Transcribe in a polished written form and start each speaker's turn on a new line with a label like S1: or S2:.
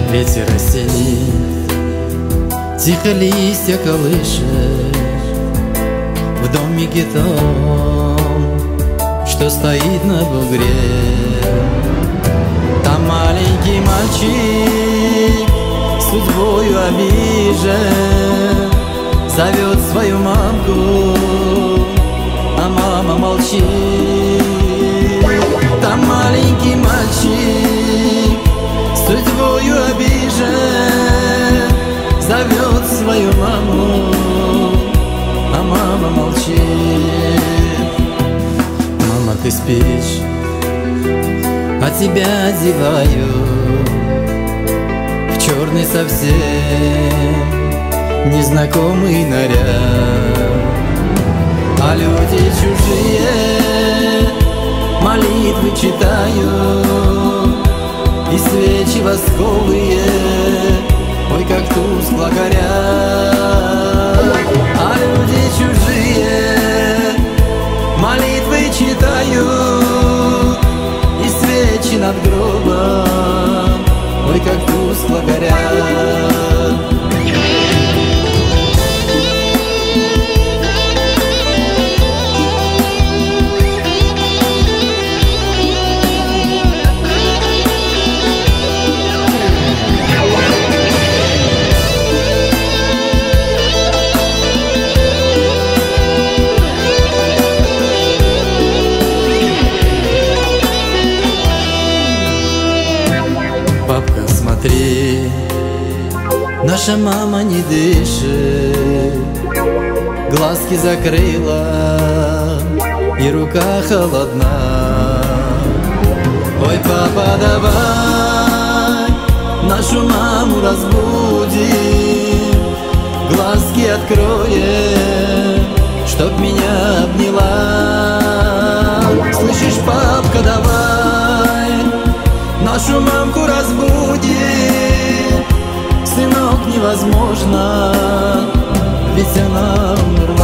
S1: Ветер осенний тихо листья колышет в домике том, что стоит на бугре. Там маленький мальчик судьбою обижен, зовет свою мамку, а мама молчит. Там маленький мальчик судьбою обижен, зовет свою маму, а мама молчит. Мама, ты спишь, а тебя одеваю в черный совсем незнакомый наряд. А люди чужие молитвы читают, и свечи восковые, ой, как тускло горят. А люди чужие молитвы читают, и свечи над гробом, ой, как тускло горят. Папка, смотри, наша мама не дышит, глазки закрыла, и рука холодна. Ой, папа, давай нашу маму разбудим, глазки откроем, чтоб меня обняла. Слышишь, папка, давай нашу мамку разбуди, сынок, невозможно, ведь она умерла.